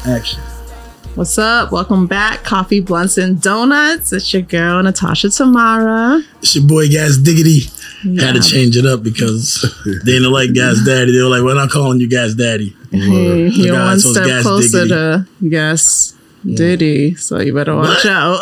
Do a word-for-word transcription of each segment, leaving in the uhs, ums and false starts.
Action. What's up? Welcome back. Coffee, Blunts, and Donuts. It's your girl, Natasha Tamara. It's your boy, Gas Diggity. Yeah. Had to change it up because they didn't like Gas Daddy. They were like, we're not calling you Gas Daddy. Hey, you're guy one told step Gas closer Diggity. to Gas Diddy, so you better watch What? out.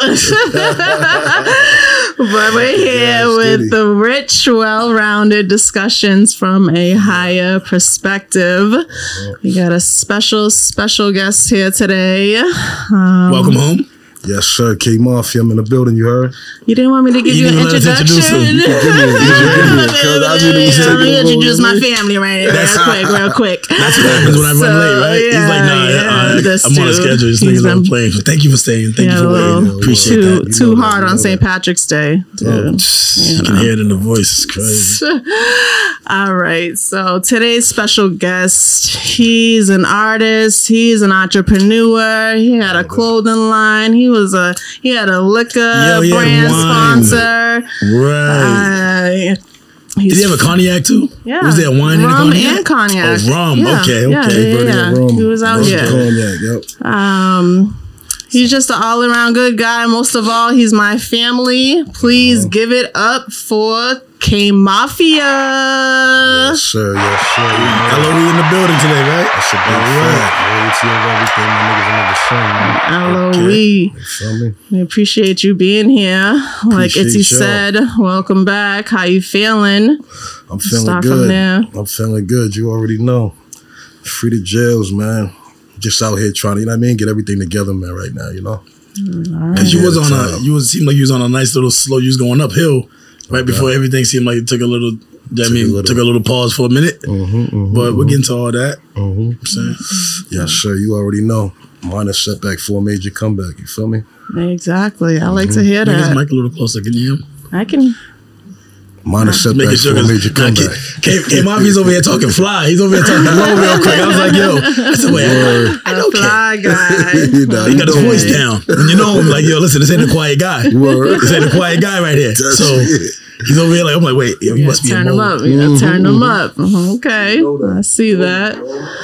But we're here Gas with Diddy. the rich, well-rounded discussions from a higher perspective. We got a special, special guest here today. Um, Welcome home. Yes, sir. K Mafia, I'm in the building, you heard? You didn't want me to give You you, an didn't let us introduction? introduce him. Give me it, give me it, give me it, 'cause I knew it was Let me taking a introduce little my bit. family right here, real That's- quick, real quick. That's what happens when I run So, late, right? He's like, nah, yeah, uh, this I'm on a dude, schedule. This he's nigga's on been- a plane. Thank you for staying. Thank Yeah, you for a little waiting. Appreciate too, that. You too know hard that, you on know Saint that. Patrick's Day. Dude. You can hear it in the voice. It's crazy. All right. So today's special guest, he's an artist. He's an entrepreneur. He had a clothing line. He was a he had a liquor Yo, he had brand wine. sponsor. Right. Uh, Did he's he have a cognac too? Yeah. Was there wine rum in the cognac? and cognac. Oh, rum. Yeah. Okay, Yeah, okay. yeah, yeah. Rum, He was out rum, here. Cognac, yep. Um, he's just an all around good guy. Most of all, he's my family. Please Uh-huh. give it up for K Mafia. Yes, sir. Yes, sir. You know, L O E in the building today, right? that's a big fact. Royalty of everything. My niggas under the sun, man. L O E. You feel me? We appreciate you being here. Like Appreciate Itzy y'all. said, welcome back. How you feeling? I'm feeling Start from good. there. I'm feeling good. You already know. Free the jails, man. Just out here trying to, you know what I mean? Get everything together, man, right now, you know? Cause you Yeah, was on the a, time. you was seemed like you was on a nice little slow. You was going uphill right before everything seemed like it took a little. I mean, a little- took a little pause for a minute. Mm-hmm, mm-hmm, But we're getting to all that. mm-hmm. I'm saying. Yes, sir. You already know. Minor setback for a major comeback. You feel me? Exactly. I like to hear Make his that. mic a little closer. Can you hear him? I can. Minor setback Making sure for a 'cause- major nah, comeback. K, K, K Mafia's over here talking fly. He's over here talking low real quick. I was like, yo, I said, wait, I, I A know K. fly guy. Nah, He got his know voice me. down. When you know him, like, yo, listen, this ain't a quiet guy. Word. This ain't a quiet guy right here. That's So it. he's over here like, I'm like, wait, yo, he You must be gotta in turn them mode. up. You gotta turn them up. Mhm, Okay. I see that.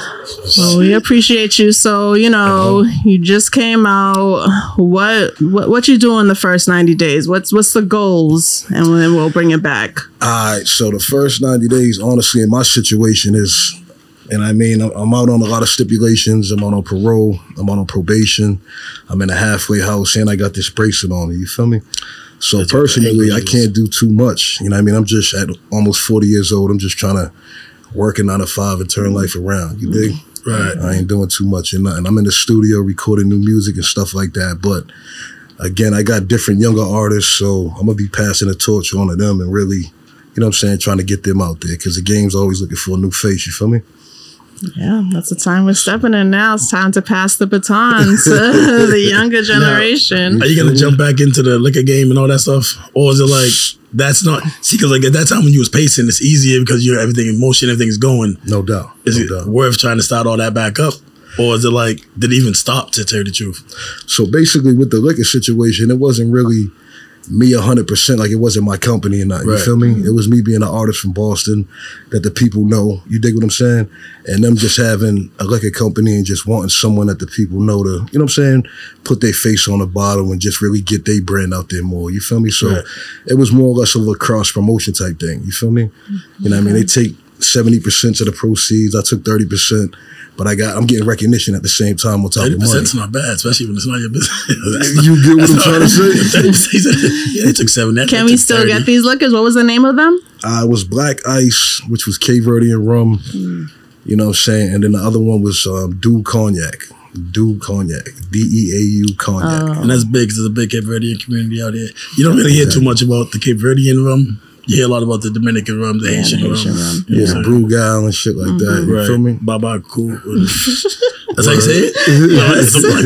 Well, we appreciate you. So, you know, you just came out. What what what you doing the first ninety days? What's what's the goals? And then we'll bring it back. All right. So the first ninety days, honestly, in my situation is, and I mean, I'm I'm out on a lot of stipulations. I'm out on parole. I'm out on probation. I'm in a halfway house, and I got this bracelet on me. You feel me? So That's what the personally, I angle is. can't do too much. You know what I mean? I'm just at almost forty years old. I'm just trying to work a nine to five and turn life around. You dig? Right. I ain't doing too much and nothing. I'm in the studio recording new music and stuff like that. But again, I got different younger artists, so I'm gonna be passing the torch on to them and really, you know what I'm saying, trying to get them out there because the game's always looking for a new face. You feel me? Yeah, that's the time we're stepping in now. It's time to pass the baton to the younger generation. Are you gonna jump back into the liquor game and all that stuff, or is it like that's not? See, because like at that time when you was pacing, it's easier because you're everything in motion, everything's going. No doubt. Is no it doubt. worth trying to start all that back up, or is it like did it even stop? To tell you the truth, So basically, with the liquor situation, it wasn't really me one hundred percent. Like, it wasn't my company or nothing. Right. You feel me? It was me being an artist from Boston that the people know. You dig what I'm saying? And them just having a liquor company and just wanting someone that the people know to, you know what I'm saying, put their face on the bottle and just really get their brand out there more. You feel me? So Right. it was more or less of a cross promotion type thing. You feel me? You know what I mean? They take seventy percent of the proceeds. I took thirty percent. But I got, I'm getting recognition at the same time on top thirty of money. percent's not bad, especially when it's not your business. That's You get what that's I'm not- trying to say? thirty percent, yeah, they took seven. That, Can that we took still thirty. get these liquors? What was the name of them? Uh, it was Black Ice, which was Cape Verdean rum. You know what I'm saying? And then the other one was um, Dew Cognac. Dew Cognac. D E A U Cognac. And that's big because there's a big Cape Verdean community out here. You don't really hear too much about the Cape Verdean rum. You hear a lot about the Dominican rum, the Haitian, the rum. Haitian rum. You know Yeah, what I'm the saying? Brugal and shit like that. You Right. feel me? Baba Cool. That's how you say it? Right, something like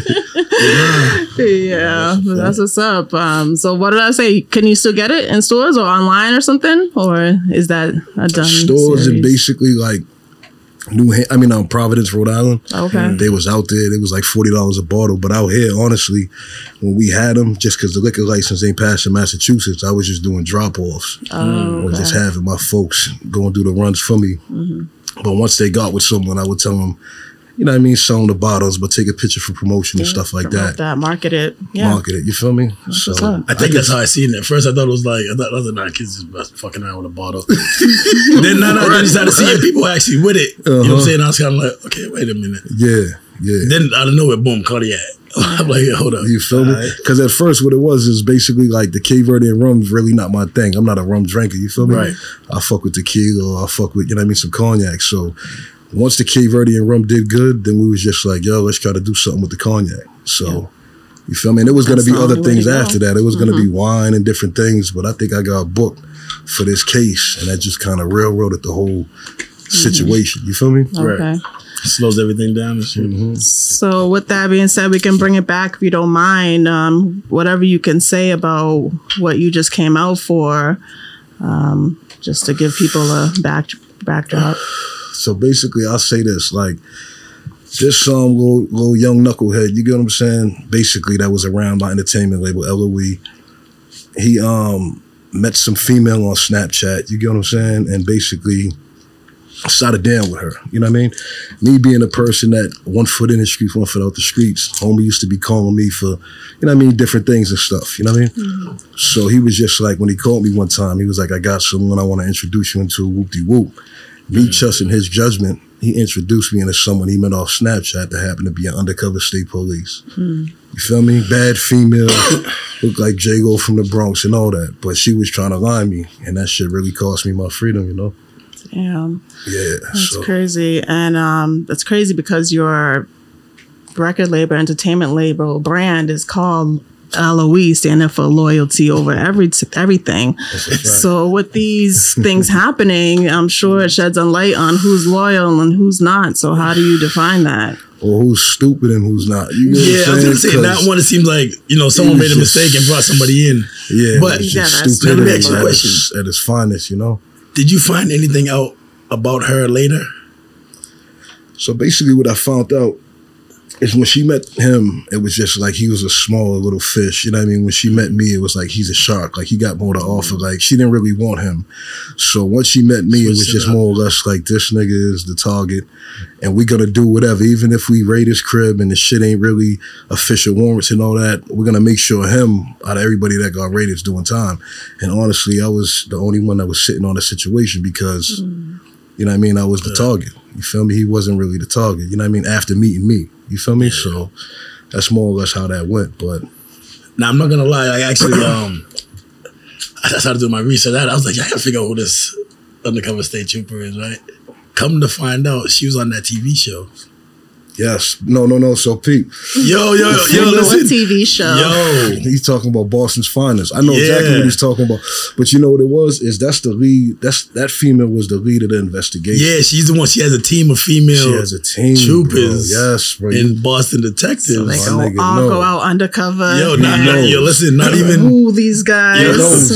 that. Yeah, but that's what's up. Um, so what did I say? Can you still get it in stores or online or something? Or is that a done Stores series? are basically like New Ha- I mean, um, Providence, Rhode Island. Okay. They was out there. It was like forty dollars a bottle. But out here, honestly, when we had them, just because the liquor license ain't passed in Massachusetts, I was just doing drop-offs. Oh, I was just okay. having my folks go and do the runs for me. But once they got with someone, I would tell them, you know what I mean, selling the bottles, but take a picture for promotion and yeah, stuff like that. that. Market it. Yeah. Market it. You feel me? That's so I think I that's how I seen it. At first I thought it was like, I thought other nine kids just fucking around with a bottle. then no, no, then I started seeing people actually with it. Uh-huh. You know what I'm saying? I was kind of like, okay, wait a minute. Yeah, yeah. Then out of nowhere, boom, Cardiac. I'm like, yeah, hold up. You feel me? Because right. At first, what it was is basically like the Cape Verdean rum's really not my thing. I'm not a rum drinker. You feel me? Right. I fuck with tequila. Or I fuck with, you know what I mean, some cognac. So once the Cape Verdean rum did good, then we was just like, yo, let's try to do something with the cognac. So yeah. You feel me? And it was going to be other things after that. It was mm-hmm. going to be wine and different things. But I think I got booked for this case, and that just kind of railroaded the whole situation. Mm-hmm. You feel me? Okay. Right. Slows everything down and shit. Mm-hmm. So with that being said, we can bring it back if you don't mind. Um, whatever you can say about what you just came out for, um, just to give people a back backdrop. So basically, I'll say this: like this song, little, little young knucklehead. You get what I'm saying? Basically, that was around my entertainment label, L O E. He um, met some female on Snapchat. You get what I'm saying? And basically started down with her, you know what I mean? Me being a person that one foot in the streets, one foot out the streets, homie used to be calling me for, you know what I mean, different things and stuff, you know what I mean? Mm-hmm. So he was just like, when he called me one time, he was like, I got someone I want to introduce you into, whoop-de-whoop. Me mm-hmm. trusting his judgment, he introduced me into someone he met off Snapchat that happened to be an undercover state police. Mm-hmm. You feel me? Bad female, looked like Jago from the Bronx and all that, but she was trying to lie me, and that shit really cost me my freedom, you know? Yeah, yeah, that's so. crazy, and um, that's crazy because your record label, entertainment label brand is called L O E, standing for loyalty over every everything. Right. So with these things happening, I'm sure it sheds a light on who's loyal and who's not. So how do you define that? Or who's stupid and who's not? You know yeah, I was gonna say that one. It seems like you know someone made a mistake and brought somebody in. Yeah, but yeah, let me ask you a question. At its finest, you know. Did you find anything out about her later? So basically what I found out is when she met him, it was just like he was a smaller little fish. You know what I mean? When she met me, it was like he's a shark. Like he got more to offer. Like she didn't really want him. So once she met me, it was just more or less like this nigga is the target and we're gonna do whatever. Even if we raid his crib and the shit ain't really official warrants and all that, we're gonna make sure him out of everybody that got raided is doing time. And honestly, I was the only one that was sitting on the situation because mm. you know what I mean? I was the yeah. target. You feel me? He wasn't really the target. You know what I mean? After meeting me. You feel me? Yeah. So that's more or less how that went. But now I'm not gonna lie, I actually um I started doing my research. I was like, I gotta figure out who this undercover state trooper is, right? Come to find out, she was on that T V show. Yes. No, no, no. So, Pete. Yo, yo, yo, yo, listen. What T V show? Yo. He's talking about Boston's Finest. I know yeah. exactly what he's talking about. But you know what it was? Is that's the lead, that's that female was the lead of the investigation. Yeah, she's the one. She has a team of female she has a team, troopers bro. Yes, bro. in Boston Detectives. So they go, nigga, all no. go out undercover. Yo, not, not, yo, listen, not even. Ooh, these guys. He knows.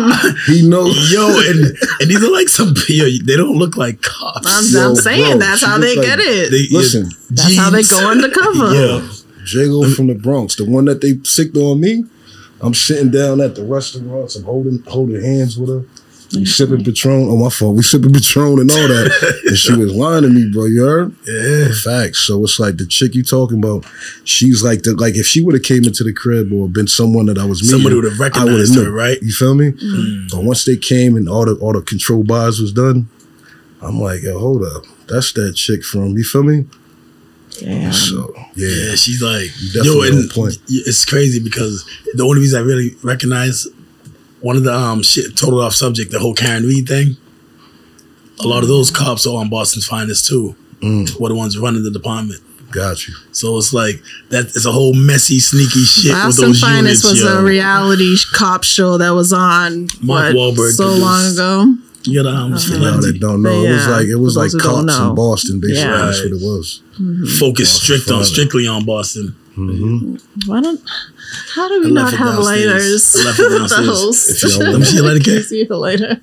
he knows. Yo, and, and these are like some, yo, they don't look like cops. I'm, yo, I'm saying bro, that's how they like, get it. They, listen. That's jeans. How they go undercover. Yeah. Jago from the Bronx, the one that they sicked on me. I'm sitting down at the restaurants. I'm holding holding hands with her. We sipping Patron. Oh, my fault. We sipping Patron and all that. And she was lying to me, bro. You heard? Yeah. Facts. So it's like the chick you talking about, she's like, the like if she would have came into the crib or been someone that I was meeting, somebody would have recognized her, right? You feel me? Mm. But once they came and all the all the control buys was done, I'm like, yo, hold up. That's that chick from, you feel me? Yeah. So yeah, yeah she's like, yo, and point. It's crazy because the only reason I really recognize one of the um shit total off subject, the whole Karen Reed thing. A lot of those cops are on Boston's Finest too. Mm. Were the ones running the department. Got you. So it's like that. It's a whole messy, sneaky shit Boston with those Finest units. was yo. a reality cop show that was on Mark what, Wahlberg so long ago. You know, um, for y'all that don't know, yeah, it was like it was like cops in Boston, basically. Yeah. That's what it was. Mm-hmm. Focus strict on strictly on Boston. Mm-hmm. Why don't? How do we not have lighters? I left it downstairs. If y'all Let me see your lighter, Kate. See the lighter.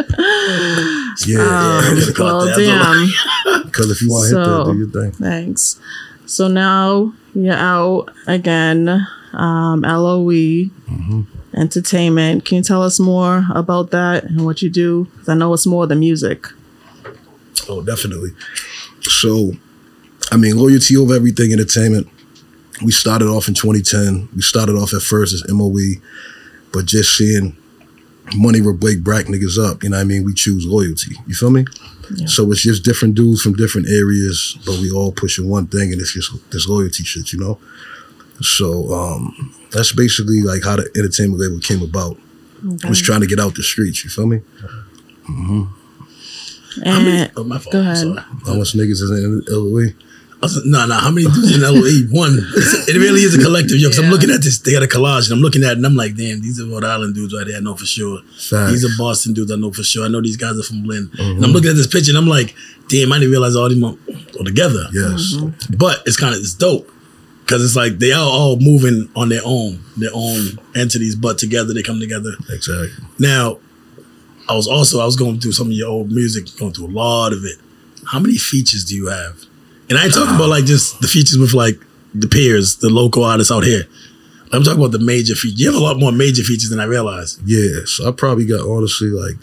Yeah, um, yeah. Well, damn. Because if you want to so, hit that, do your thing. Thanks. So now you're out again. Um, L O E. Mm-hmm. Entertainment. Can you tell us more about that and what you do? Because I know it's more than music. Oh, definitely. So I mean, Loyalty Over Everything Entertainment. We started off in twenty ten. We started off at first as M O E, but just seeing money will break brack niggas up, you know what I mean? We choose loyalty. You feel me? Yeah. So it's just different dudes from different areas, but we all pushing one thing, and it's just this loyalty shit, you know? So um, that's basically like how the entertainment label came about. Okay. Was trying to get out the streets, you feel me? Mm-hmm. And many, oh, my fault. Go ahead. How much niggas is in L O E? No, no. How many dudes in L O E? One. It really is a collective, yo. Because yeah. I'm looking at this. They got a collage, and I'm looking at it, and I'm like, damn, these are Rhode Island dudes right there. I know for sure. Facts. These are Boston dudes. I know for sure. I know these guys are from Lynn. Mm-hmm. And I'm looking at this picture, and I'm like, damn, I didn't realize all these mo- all together. Yes. Mm-hmm. But it's kind of it's dope because it's like they are all moving on their own, their own entities, but together they come together. Exactly. Now, I was also I was going through some of your old music, going through a lot of it. How many features do you have? And I ain't talking about like just the features with like the peers, the local artists out here. I'm talking about the major features. You have a lot more major features than I realized. Yeah, so I probably got honestly like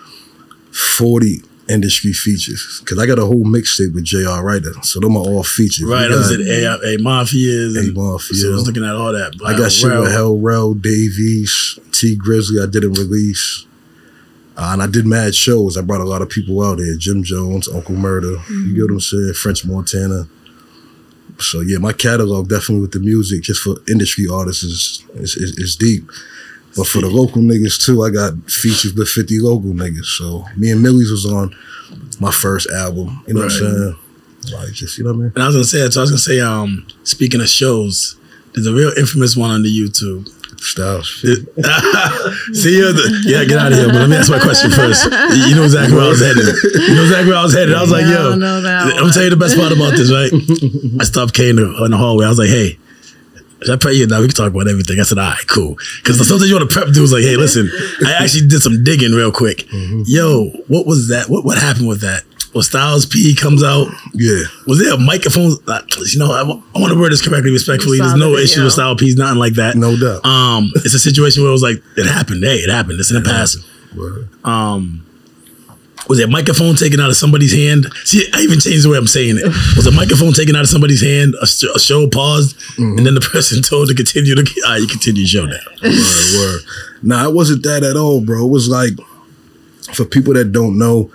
forty industry features because I got a whole mixtape with J R Writer. So them are all features. Right, I was at A, A Mafias. A Mafia. So I was looking at all that. I got shit with Hell Rel, Davies, T Grizzly. I didn't release. Uh, and I did mad shows. I brought a lot of people out there. Jim Jones, Uncle Murder, mm-hmm. you get what I'm saying? French Montana. So yeah, my catalog definitely with the music, just for industry artists, is is, is, is deep. But for the local niggas too, I got features with fifty local niggas. So me and Millie's was on my first album. You know right. what I'm saying? Like just, you know what I mean? And I was gonna say, so I was gonna say, um, speaking of shows, there's a real infamous one on the YouTube. Styles. See you. The, yeah, get out of here. But let me ask my question first. You know exactly where I was headed. You know exactly where I was headed. I was like, yo, I'm gonna tell you the best part about this, right? I stopped Kane in the hallway. I was like, hey, should I pray you? Now we can talk about everything. I said, all right, cool. Because sometimes you want to prep dudes like, hey, listen, I actually did some digging real quick. Mm-hmm. Yo, what was that? What what happened with that? Well, Styles P comes out. Yeah. Was there a microphone? Uh, you know, I, I want to word this correctly, respectfully. There's no issue with Styles P, nothing like that. No doubt. Um, it's a situation where it was like, it happened. Hey, it happened. It's in the past. Um, was there a microphone taken out of somebody's hand? See, I even changed the way I'm saying it. Was a microphone taken out of somebody's hand? A, a show paused, mm-hmm. and then the person told to continue to. All right, you continue your show now. Word, word. Nah, it wasn't that at all, bro. It was like, for people that don't know,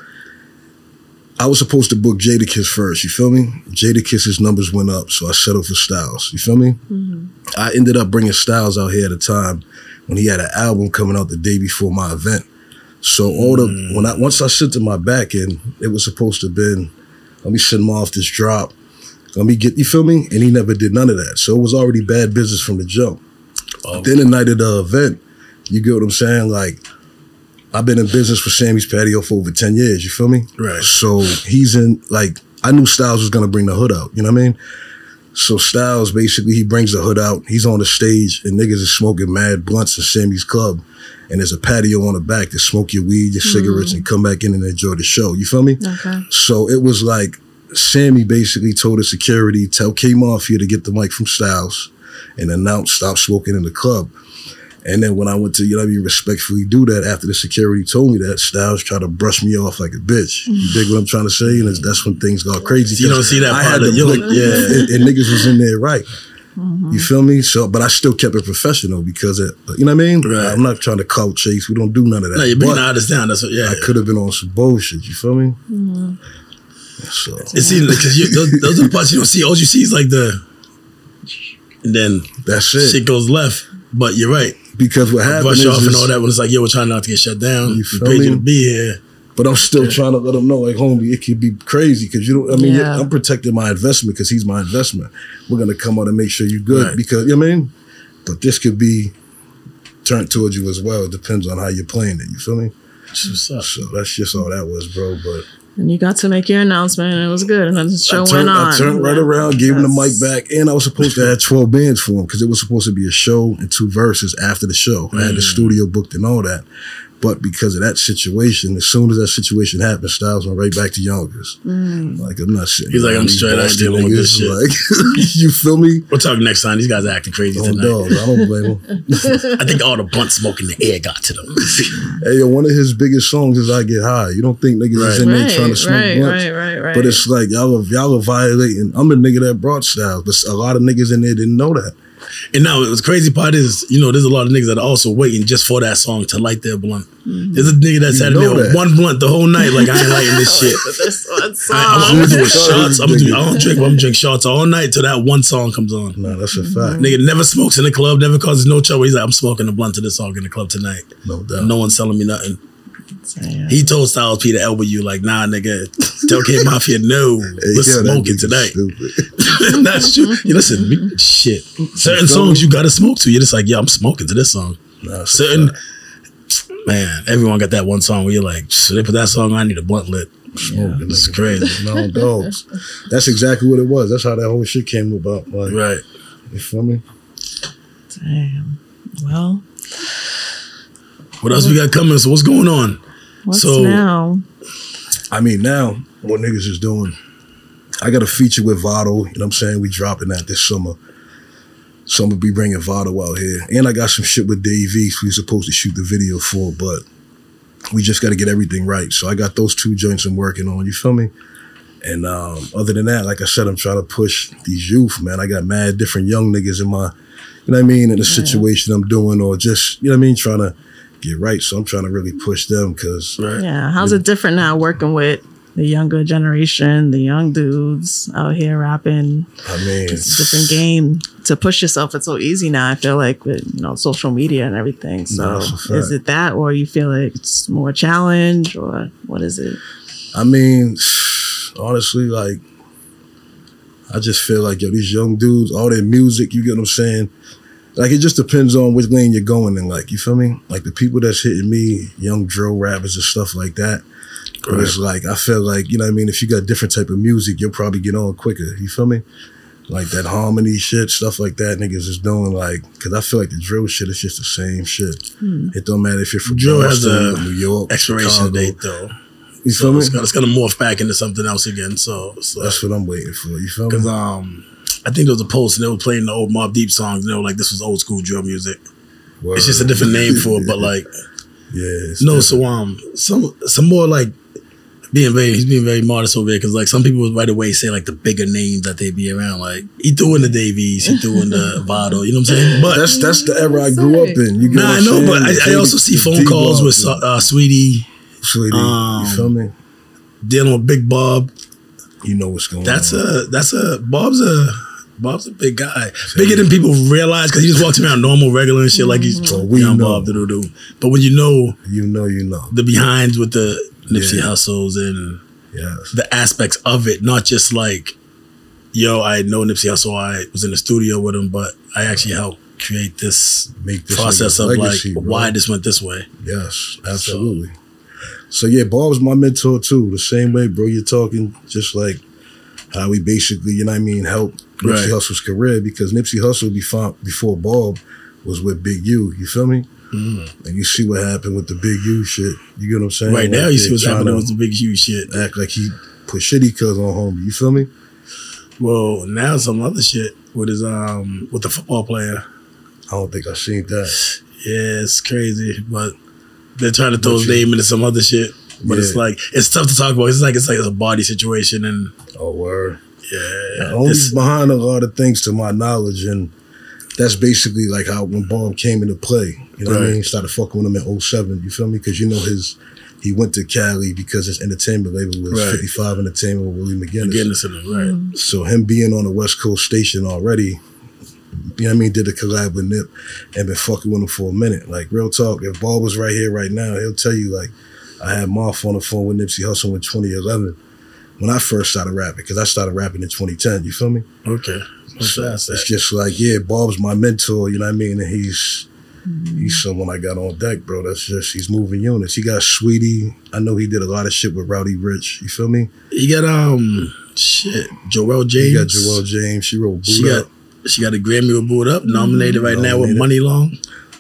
I was supposed to book Jadakiss first, you feel me? Jadakiss's numbers went up, so I settled for Styles, you feel me? Mm-hmm. I ended up bringing Styles out here at a time when he had an album coming out the day before my event. So all the, mm. when I once I sent to my back end, it was supposed to have been, let me send him off this drop, let me get, you feel me? And he never did none of that. So it was already bad business from the jump. Oh. Then the night of the event, you get what I'm saying? Like, I've been in business for Sammy's Patio for over ten years, you feel me? Right. So he's in, like, I knew Styles was gonna bring the hood out, you know what I mean? So Styles, basically, he brings the hood out, he's on the stage, and niggas is smoking mad blunts in Sammy's club, and there's a patio on the back to smoke your weed, your mm-hmm. cigarettes, and come back in and enjoy the show, you feel me? Okay. So it was like, Sammy basically told the security, tell K-Mafia to get the mic from Styles, and announce stop smoking in the club. And then when I went to, you know what I mean, respectfully do that after the security told me that, Styles tried to brush me off like a bitch. You dig what I'm trying to say? And that's when things got crazy. So you don't see that I part had of to like, yeah. and, and niggas was in there right. Mm-hmm. You feel me? So, but I still kept it professional because, it, you know what I mean? Right. I'm not trying to clout chase. We don't do none of that. No, you're bringing artists down. That's what, yeah. I could have been on some bullshit. You feel me? Mm-hmm. So. It seems like, cause you, those, those are the parts you don't see. All you see is like the, and then that's it. Shit goes left. But you're right. Because what happened brush is off just, and all that when it's like, yo, we're trying not to get shut down. You we paid you to be here. But I'm still yeah. trying to let them know, like, homie, it could be crazy because you don't, I mean, yeah. I'm protecting my investment because he's my investment. We're going to come out and make sure you're good right. because, you know what I mean? But this could be turned towards you as well. It depends on how you're playing it. You feel me? What's up? So that's just all that was, bro. But and you got to make your announcement, and it was good. And then the show turned, went on. I turned right around, gave him the mic back, and I was supposed to have twelve bands for him because it was supposed to be a show and two verses after the show. Mm. I had the studio booked and all that. But because of that situation, as soon as that situation happened, Styles went right back to Yonkers. Mm. Like, I'm not sitting. He's like, I'm straight out dealing with this shit. Like, you feel me? We'll talk next time. These guys are acting crazy oh, tonight. Dog, I don't blame them. I think all the blunt smoke in the air got to them. Hey, yo, one of his biggest songs is I Get High. You don't think niggas right. is in there right, trying to smoke right, blunts. Right, right, right. But it's like, y'all are, y'all are violating. I'm the nigga that brought Styles, but a lot of niggas in there didn't know that. And now, the crazy part is, you know, there's a lot of niggas that are also waiting just for that song to light their blunt. Mm-hmm. There's a nigga that sat in there with one blunt the whole night, like, I ain't lighting this shit. This one song. I, I'm, I'm gonna do shots. I'm gonna do, I don't drink, but I'm gonna drink shots all night till that one song comes on. Nah, that's a fact. Nigga never smokes in the club, never causes no trouble. He's like, I'm smoking a blunt to this song in the club tonight. No doubt. No one's telling me nothing. Damn. He told Styles P to elbow you, like, nah, nigga, tell K Mafia, no, hey, we're yo, smoking tonight. That's true. You listen, shit. Certain songs you gotta smoke to. You're just like, yeah, I'm smoking to this song. Nah, Certain, man, everyone got that one song where you're like, so they put that song on, I need a blunt lit. Smoking, it's crazy. No dogs. That's exactly what it was. That's how that whole shit came about. Like, right. You feel me? Damn. Well. What else we got coming? So what's going on? What's so, now? I mean, now, what niggas is doing, I got a feature with Vado, you know what I'm saying? We dropping that this summer. So I'm gonna be bringing Vado out here. And I got some shit with Dave East we supposed to shoot the video for, but we just gotta get everything right. So I got those two joints I'm working on, you feel me? And um, other than that, like I said, I'm trying to push these youth, man. I got mad different young niggas in my, you know what I mean, in the yeah. situation I'm doing, or just, you know what I mean, trying to get right. So I'm trying to really push them because right. yeah, how's it different now working with the younger generation, the young dudes out here rapping? I mean, it's a different game to push yourself. It's so easy now. I feel like with, you know, social media and everything. So is it that, or you feel like it's more challenge, or what is it? I mean, honestly, like I just feel like, yo, these young dudes, all their music, you get what I'm saying? Like, it just depends on which lane you're going in, like, you feel me? Like, the people that's hitting me, young drill rappers and stuff like that, right. It's like, I feel like, you know what I mean, if you got different type of music, you'll probably get on quicker, you feel me? Like, that harmony shit, stuff like that, niggas is doing, like, because I feel like the drill shit is just the same shit. Hmm. It don't matter if you're from drill Boston, has a New York, expiration Chicago. date, though. You so feel me? It's gonna, it's gonna morph back into something else again, so. so. That's what I'm waiting for, you feel me? Because, um... I think there was a post and they were playing the old Mobb Deep songs and they were like, this was old school drill music. Word. It's just a different name for it, but like, yeah. No, different. so um, some some more like being very, he's being very modest over here because like some people would right away say like the bigger names that they be around. Like he threw in the Davies, he threw in the Vado, you know what I'm saying? But that's that's the era I grew up in. You get nah, I know, but I, I also see phone calls with uh, Sweetie, Sweetie, um, you feel me? Dealing with Big Bob. You know what's going that's on. That's a that's a Bob's a. Bob's a big guy. Bigger than people realize because he just walks around normal, regular and shit mm-hmm. like he's well, we young Bob. Do do. But when you know, you know, you know the behinds with the Nipsey yeah. Hustles and yes. the aspects of it, not just like, yo, I know Nipsey Hussle. I was in the studio with him, but I actually helped create this, Make this process of legacy, like bro. Why this went this way. Yes, absolutely. So, so yeah, Bob's my mentor too. The same way, bro. You're talking just like how we basically, you know what I mean, help Nipsey right. Hussle's career because Nipsey Hussle before, before Bob was with Big U, you feel me? Mm. And you see what happened with the Big U shit. You get what I'm saying? Right like now you see what's happening with the Big U shit. Act like he put shitty cuz on homie, you feel me? Well, now some other shit with his um with the football player. I don't think I seen that. Yeah, it's crazy, but they're trying to throw his name into some other shit. But yeah. it's like it's tough to talk about. It's like it's like it's a body situation and oh word. Yeah. Only's behind a lot of things to my knowledge, and that's basically like how when Bob came into play. You know right. what I mean? Started fucking with him in oh seven, you feel me? Because you know his he went to Cali because his entertainment label was right. fifty-five Entertainment with Willie McGinnis. McGinnis in it, right. Mm. So him being on a West Coast station already, you know what I mean, did a collab with Nip and been fucking with him for a minute. Like, real talk, if Bob was right here right now, he'll tell you, like, I had Marf on the phone with Nipsey Hussle in twenty eleven when I first started rapping, because I started rapping in twenty ten, you feel me? Okay. So it's just like, yeah, Bob's my mentor, you know what I mean? And he's mm-hmm. he's someone I got on deck, bro. That's just, he's moving units. He got Sweetie. I know he did a lot of shit with Rowdy Rich, you feel me? He got, um, shit, Joelle James. He got Joelle James. She wrote Boot she Up. Got, she got a Grammy with Boot Up, nominated right nominated. now with Money Long.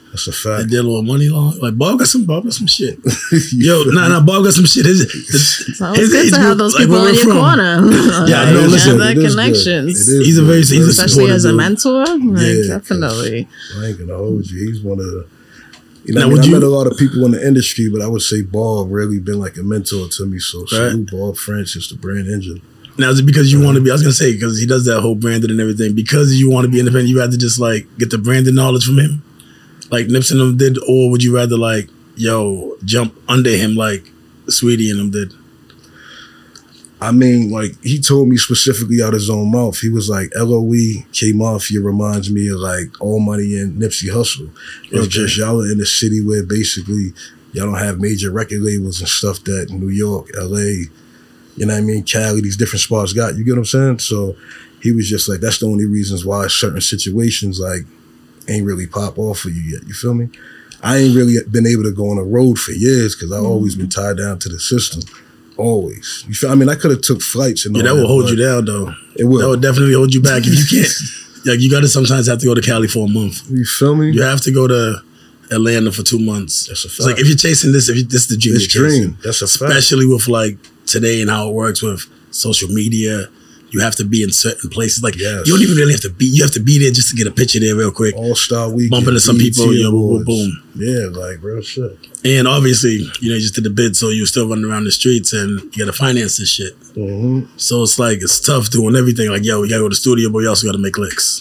That's a fact. They did a little money long. Like Bob got some, Bob got some shit. Yo, nah, nah, Bob got some shit. His, his, so it's good to have those like, people in your from. corner. Yeah, I know. Listen, have that connections. He's a very, he's a especially as a dude. mentor. Like, yeah, definitely. I ain't gonna hold you. He's one of the. You know, now, I, mean, I you, met a lot of people in the industry, but I would say Bob really been like a mentor to me. So, right. salute Bob Francis, the brand engine. Now, is it because you want to be, I was going to say, because he does that whole branding and everything, because you want to be independent, you rather just like get the branding knowledge from him? Like Nipsey and them did, or would you rather like, yo, jump under him like Sweetie and them did? I mean, like, he told me specifically out of his own mouth. He was like, L O E, K-Mafia reminds me of like All Money and Nipsey Hussle. It's okay. Just y'all are in a city where basically y'all don't have major record labels and stuff that New York, L A, you know what I mean, Cali, these different spots got. You get what I'm saying? So he was just like, that's the only reasons why certain situations like ain't really pop off for you yet. You feel me? I ain't really been able to go on a road for years because I've mm-hmm. always been tied down to the system. Always. You feel? I mean, I could have took flights and yeah, all that that will hold you down though. It will. That would definitely hold you back if you can't. Like you got to sometimes have to go to Cali for a month. You feel me? You have to go to Atlanta for two months. That's a fact. It's like if you're chasing this, if you, this is the dream, this dream. That's a fact. Especially with like today and how it works with social media. You have to be in certain places. Like yes. you don't even really have to be. You have to be there just to get a picture there real quick. All Star Weekend. Bump into some people. Yo, boom, boom. Yeah, like real shit. And obviously, you know, you just did the bid, so you're still running around the streets and you got to finance this shit. Mm-hmm. So it's like it's tough doing everything. Like yo, we gotta go to the studio, but we also got to make licks.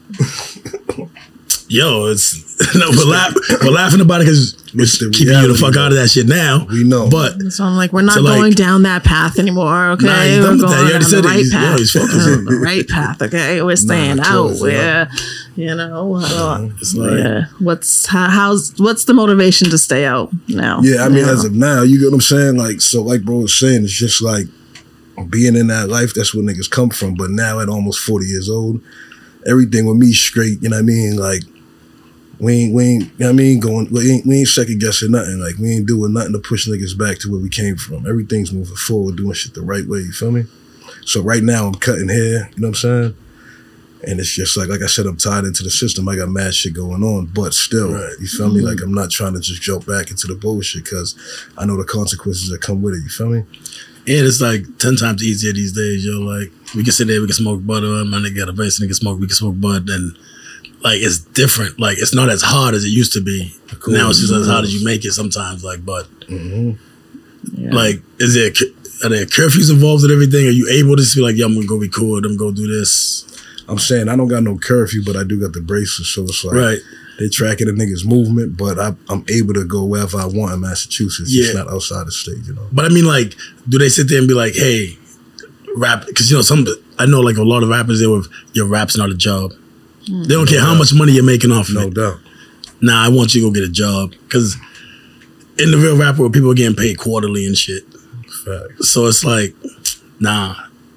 Yo, it's no, we're, laugh, we're laughing about it because we're keeping you the fuck though. Out of that shit now. We know, but so I'm like, we're not so going like, down that path anymore. Okay, nah, we're going that. You already on said the right it. path. Yo, he's focusing. the right path. Okay, we're staying nah, out. Where you know, uh, it's like, yeah. What's how, how's what's the motivation to stay out now? Yeah, I mean, know? as of now, you get what I'm saying. Like, so, like bro was saying, it's just like being in that life. That's where niggas come from. But now, at almost forty years old, everything with me straight. You know what I mean? Like. We ain't, we ain't, you know what I mean, going, we ain't, we ain't second guessing nothing. Like, we ain't doing nothing to push niggas back to where we came from. Everything's moving forward, doing shit the right way, you feel me? So right now, I'm cutting hair, you know what I'm saying? And it's just like, like I said, I'm tied into the system. I got mad shit going on, but still, right. you feel mm-hmm. me? Like, I'm not trying to just jump back into the bullshit because I know the consequences that come with it, you feel me? And it's like ten times easier these days, yo. Like, we can sit there, we can smoke butter, my nigga got a base, and can smoke, we can smoke bud, and like it's different. Like it's not as hard as it used to be. Cool. Now it's just as hard as you make it sometimes. Like, but mm-hmm. yeah. like, is there are there curfews involved in everything? Are you able to just be like, yo, I'm gonna go record, I'm gonna go do this? I'm saying I don't got no curfew, but I do got the braces, so it's like right. they tracking the niggas' movement, but I, I'm able to go wherever I want in Massachusetts. Yeah. It's not outside the state, you know. But I mean, like, do they sit there and be like, hey, rap? Because you know, some I know like a lot of rappers there with your rap's not a job. They don't care no how doubt. much money you're making off of no it. No doubt. Nah, I want you to go get a job. Because in the real rap world, people are getting paid quarterly and shit. Fact. So it's like, nah.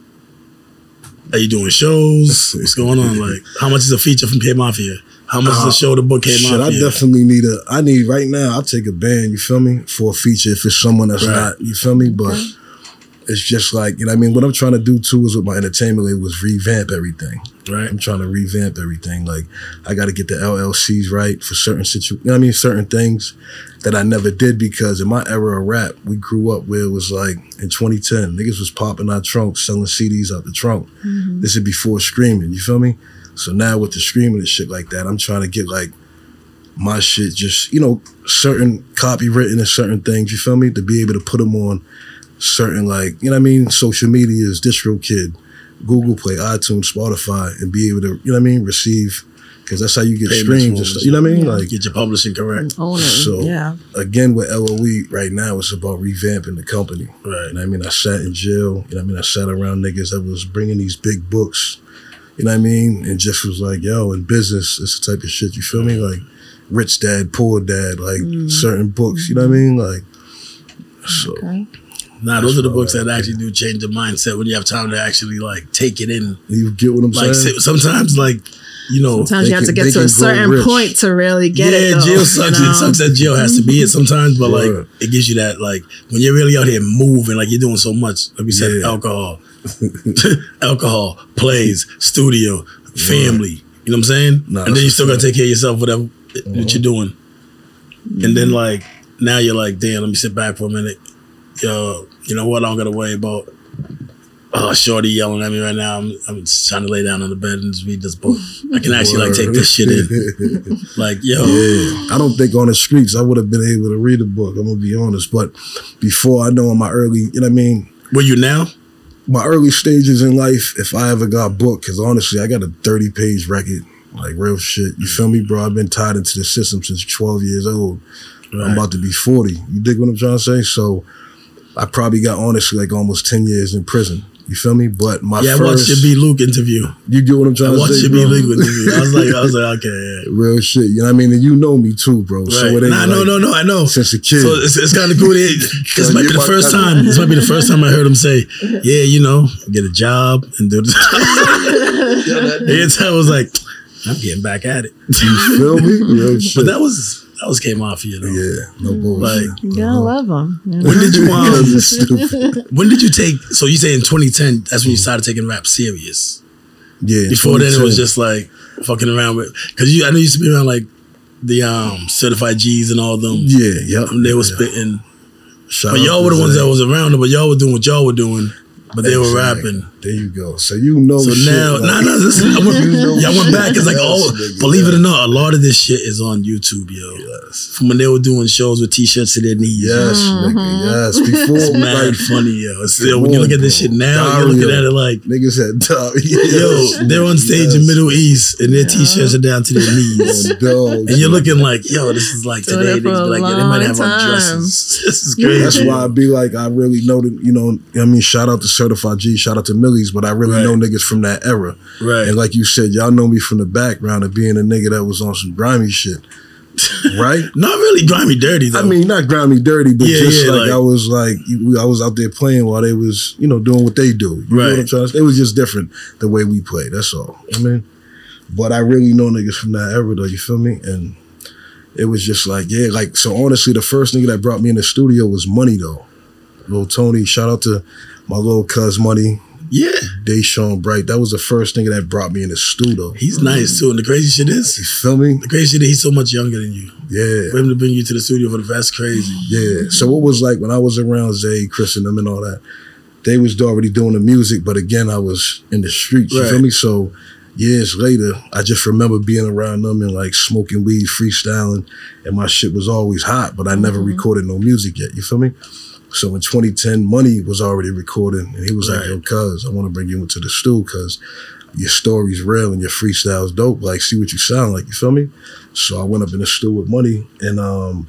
Are you doing shows? What's going on? Like, how much is a feature from K-Mafia? How much uh, is a show to book K-Mafia? I definitely need a, I need right now, I'll take a band, you feel me? For a feature if it's someone that's right. not, you feel me? But it's just like, you know what I mean? What I'm trying to do too is with my entertainment label was revamp everything. Right. I'm trying to revamp everything. Like, I got to get the L L Cs right for certain situations. You know what I mean? Certain things that I never did because in my era of rap, we grew up where it was like in twenty ten, niggas was popping our trunks, selling C Ds out the trunk. Mm-hmm. This is before streaming, you feel me? So now with the streaming and shit like that, I'm trying to get like my shit just, you know, certain copywritten and certain things, you feel me? To be able to put them on certain like, you know what I mean? Social media is DistroKid, Google Play, iTunes, Spotify, and be able to, you know what I mean? Receive, because that's how you get streams and stuff. You know what I mean? Yeah. Like get your publishing correct. Own it. So yeah. again, with L O E right now, it's about revamping the company. Right. You know what I mean? I sat in jail. You know what I mean? I sat around niggas that was bringing these big books. You know what I mean? And just was like, yo, in business, it's the type of shit, you feel me? Like Rich Dad, Poor Dad, like mm. certain books, you know what I mean? Like, so. Okay. Nah, those are the books that actually do change the mindset when you have time to actually like take it in. You get what I'm like, saying? Sometimes, like, you know, sometimes you have can, to get to a certain rich. point to really get yeah, it. Yeah, jail sucks. You know? It sucks that jail has to be it sometimes, but like yeah. it gives you that like when you're really out here moving, like you're doing so much. Like we said, yeah. alcohol, alcohol, plays, studio, family. Yeah. You know what I'm saying? Nah, and then you still gotta take care of yourself, whatever uh-huh. what you're doing. Mm-hmm. And then like now you're like, damn, let me sit back for a minute. Yo, you know what? I don't gotta worry about oh shorty yelling at me right now. I'm I'm just trying to lay down on the bed and just read this book. I can actually like take this shit in. Like, yo. Yeah. I don't think on the streets I would have been able to read a book. I'm gonna be honest. But before, I know in my early, you know what I mean? Were you now? My early stages in life, if I ever got booked, because honestly, I got a thirty page record, like real shit. You feel me, bro? I've been tied into the system since twelve years old. Right. I'm about to be forty. You dig what I'm trying to say? So I probably got honestly like almost ten years in prison. You feel me? But my yeah, first... I watched your B. Luke interview. You get what I'm trying I to say, watched your B. Luke interview. I was like, I was like, okay. Yeah. Real shit. You know what I mean? And you know me too, bro. Right. So it ain't nah, like, no, no, no, I know. Since a kid. So it's, it's kind of cool. It, this might be the first time. This might be the first time I heard him say, yeah, you know, get a job and do this. The time I was like, I'm getting back at it. You feel me? Real shit. But that was... That was came off you, though. Yeah, no bullshit. Like, you gotta love them. You know? When did you um? When did you take? So you say in twenty ten? That's when you started taking rap serious. Yeah. Before then, it was just like fucking around with. Because you, I know you used to be around like the um certified G's and all them. Yeah, yeah. And they were yeah. spitting. Shout but y'all were the ones that was around them. But y'all were doing what y'all were doing. But they exactly. were rapping. There you go. So you know so shit. now, like, nah, nah, this, I went, you know y'all went back. It's like, oh, believe it or not, a lot of this shit is on YouTube, yo. Yes. From when they were doing shows with t-shirts to their knees. Yes, mm-hmm. nigga, yes. Before, it's mad like, funny, yo. Still, when you look at this shit now, Dario, you're looking at it like, niggas had Dario. Yo, they're on stage yes. in Middle East and their t-shirts are down to their knees. Oh, and you're looking like, yo, this is like today. Niggas be like, yeah, they might have on dresses. This is crazy. That's why I be like, I really know that, you know, I mean, shout out to Certified G, shout out to Millies, but I really right. know niggas from that era. Right. And like you said, y'all know me from the background of being a nigga that was on some grimy shit. Right? Not really grimy dirty though. I mean, not grimy dirty, but yeah, just yeah, like, like I was like, I was out there playing while they was, you know, doing what they do. You right. know what I'm trying to say? It was just different the way we played. That's all. I mean, but I really know niggas from that era though, you feel me? And it was just like, yeah, like, so honestly, the first nigga that brought me in the studio was Money though. Lil Tony, shout out to my little cuz Money. Yeah. Deshaun Bright. That was the first nigga that brought me in the studio. He's nice too. And the crazy shit is, you feel me? The crazy shit is he's so much younger than you. Yeah. For him to bring you to the studio for the that's crazy. Yeah. So it was like when I was around Zay, Chris and them and all that, they was already doing the music, but again, I was in the streets. You right. feel me? So years later, I just remember being around them and like smoking weed, freestyling, and my shit was always hot, but I never mm-hmm. recorded no music yet. You feel me? So in twenty ten, Money was already recording, and he was right. like, yo, cuz, I want to bring you into the stew because your story's real and your freestyle's dope. Like, see what you sound like, you feel me? So I went up in the stew with Money, and um,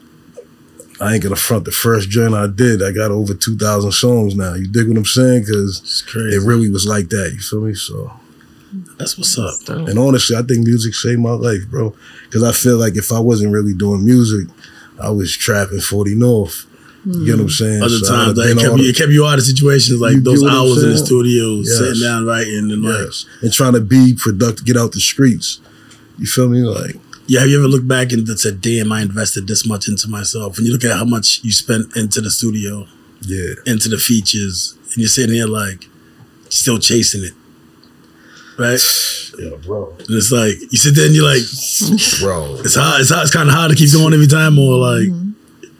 I ain't gonna front, the first joint I did, I got over two thousand songs now. You dig what I'm saying? Because it really was like that, you feel me? So that's what's up. And honestly, I think music saved my life, bro. Because I feel like if I wasn't really doing music, I was trapping forty North. You know what I'm saying? Other so times, like, it, kept you, it kept you out of situations like those hours in the studio, yes. sitting down writing and yes. like and trying to be productive, get out the streets. You feel me? Like, yeah. Have you ever looked back and said, "Damn, I invested this much into myself"? And you look at how much you spent into the studio, yeah, into the features, and you're sitting here like still chasing it, right? Yeah, bro. And it's like you sit there and you're like, bro, it's hard. It's hard. It's kind of hard to keep going every time, or like. Mm-hmm.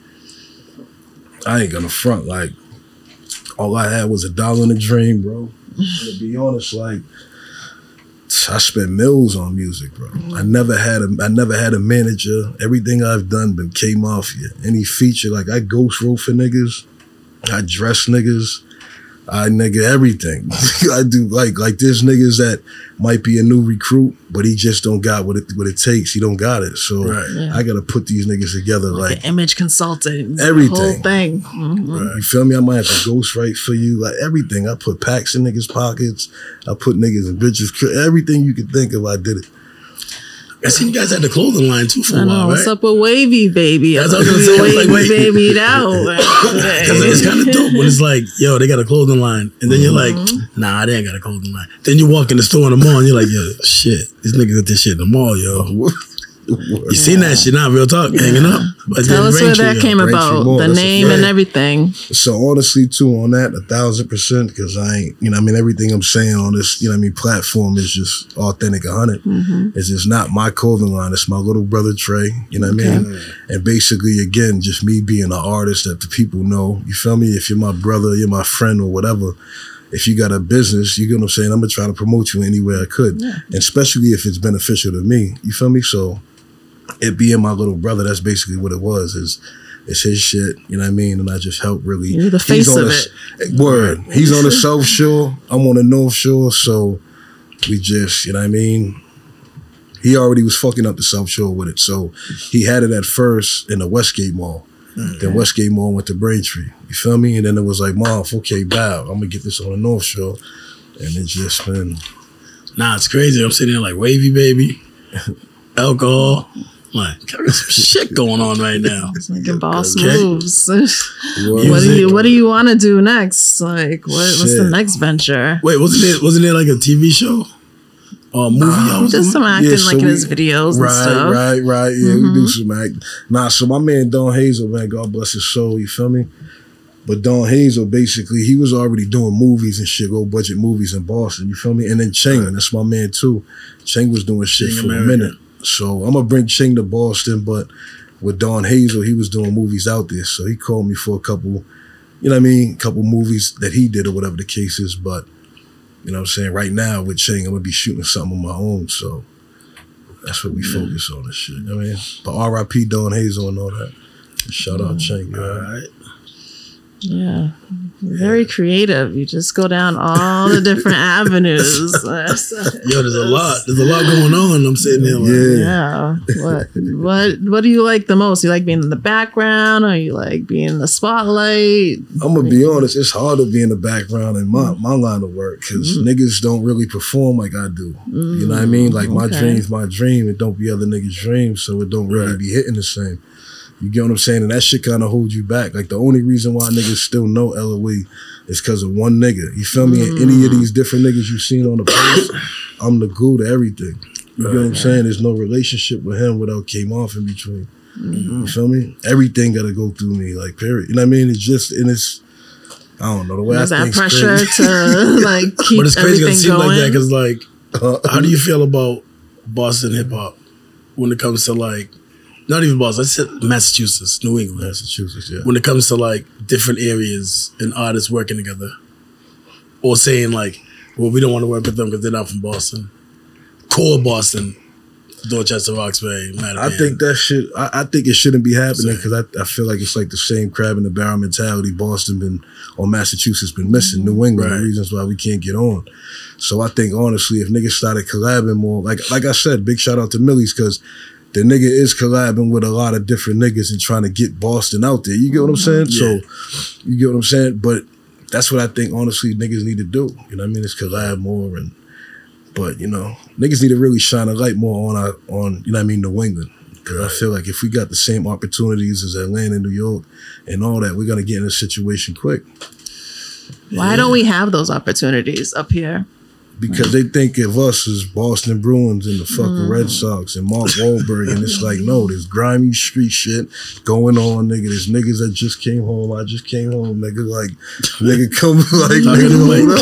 I ain't gonna front, like, all I had was a dollar in a dream, bro. And to be honest, like, I spent mills on music, bro. I never had a I never had a manager. Everything I've done been K-Mafia. Any feature, like, I ghost wrote for niggas. I dress niggas. I nigga everything. I do like like there's niggas that might be a new recruit, but he just don't got what it what it takes. He don't got it. So right. yeah. I gotta put these niggas together like, like an image consultant. Everything. The whole thing. Mm-hmm. Right. You feel me? I might have to ghostwrite for you. Like everything. I put packs in niggas' pockets. I put niggas in bitches. Everything you could think of, I did it. I seen you guys had the clothing line too for a I know, while, right? What's up with Wavy Baby? That's what I was gonna say. I was like, wait. Babied out. Because it's kind of dope when it's like, yo, they got a clothing line. And then you're like, nah, they ain't got a clothing line. Then you walk in the store in the mall and you're like, yo, shit, these niggas got this shit in the mall, yo. You seen that shit now, real talk, yeah. hanging up. But Tell us where that came about, the name and everything. So honestly, too, on that, a thousand percent, because I ain't, you know, I mean, everything I'm saying on this, you know, I mean, platform is just authentic, a hundred. Mm-hmm. It's just not my clothing line. It's my little brother Trey. You know what okay. I mean? And basically, again, just me being an artist that the people know. You feel me? If you're my brother, you're my friend, or whatever. If you got a business, you get what I'm saying? I'm going to try to promote you any way I could. Yeah. And especially if it's beneficial to me. You feel me? So it being my little brother, that's basically what it was. Is It's his shit, you know what I mean? And I just help really. You're the face of a, it. Word. He's on the South Shore. I'm on the North Shore. So we just, you know what I mean? He already was fucking up the South Shore with it. So he had it at first in the Westgate Mall. Okay. Then Westgate Mall went to Braintree. You feel me? And then it was like, Mom, okay, bow. I'm going to get this on the North Shore. And it just been... Nah, it's crazy. I'm sitting there like, wavy baby, alcohol. Like, got some shit going on right now. It's like a boss okay. moves. what do you What do you want to do next? Like, what, what's the next venture? Wait, wasn't it Wasn't it like a T V show? Or movie? Uh, he does some acting yeah, so like in his videos right, and stuff. Right, right, right. Yeah, mm-hmm. we do some acting. Nah, so my man Don Hazel, man, God bless his soul, you feel me? But Don Hazel, basically, he was already doing movies and shit, low budget movies in Boston, you feel me? And then Cheng, right. that's my man too. Cheng was doing shit Cheng for America. a minute. So I'm gonna bring Cheng to Boston, but with Don Hazel, he was doing movies out there. So he called me for a couple, you know what I mean, couple movies that he did or whatever the case is. But you know what I'm saying? Right now with Cheng, I'm gonna be shooting something on my own. So that's what we yeah. focus on and shit. You know what I mean? But R I P Don Hazel and all that. Shout out Cheng. All right. Yeah. Very creative. You just go down all the different avenues. Yo, there's a lot. There's a lot going on. I'm sitting there like, yeah. yeah. What what what do you like the most? You like being in the background or you like being in the spotlight? I'm gonna be honest, it's hard to be in the background in my, my line of work because mm-hmm. niggas don't really perform like I do. Mm-hmm. You know what I mean? Like my okay. dream's my dream. It don't be other niggas' dreams, so it don't really right. be hitting the same. You get what I'm saying? And that shit kind of holds you back. Like, the only reason why niggas still know L O E is because of one nigga. You feel me? Mm. And any of these different niggas you've seen on the post, I'm the glue to everything. You right, get what I'm saying? There's no relationship with him without K-Moth in between. Mm-hmm. You feel me? Everything got to go through me, like, period. You know what I mean? It's just, and it's, I don't know, the way There's I think that pressure to, like, keep But it's crazy because it seems like that because, like, uh, how do you feel about Boston hip-hop when it comes to, like, not even Boston, I said Massachusetts, New England. Massachusetts, yeah. When it comes to like different areas and artists working together. Or saying like, well, we don't want to work with them because they're not from Boston. Core Boston, Dorchester, Roxbury, Mattapan. I think that shit, I, I think it shouldn't be happening because I, I feel like it's like the same crab in the barrel mentality Boston been, or Massachusetts been missing. New England, right. the reasons why we can't get on. So I think honestly, if niggas started collabing more, like like I said, big shout out to Millie's because the nigga is collabing with a lot of different niggas and trying to get Boston out there. You get what I'm saying? Yeah. So, you get what I'm saying? But that's what I think, honestly, niggas need to do. You know what I mean? It's collab more. and But, you know, niggas need to really shine a light more on, our, on you know what I mean, New England. Because right. I feel like if we got the same opportunities as Atlanta and New York and all that, we're going to get in a situation quick. Why yeah. don't we have those opportunities up here? Because they think of us as Boston Bruins and the fucking mm. Red Sox and Mark Wahlberg, and it's like, no, there's grimy street shit going on, nigga. There's niggas that just came home. I just came home, nigga. Like, nigga, come, like, nigga,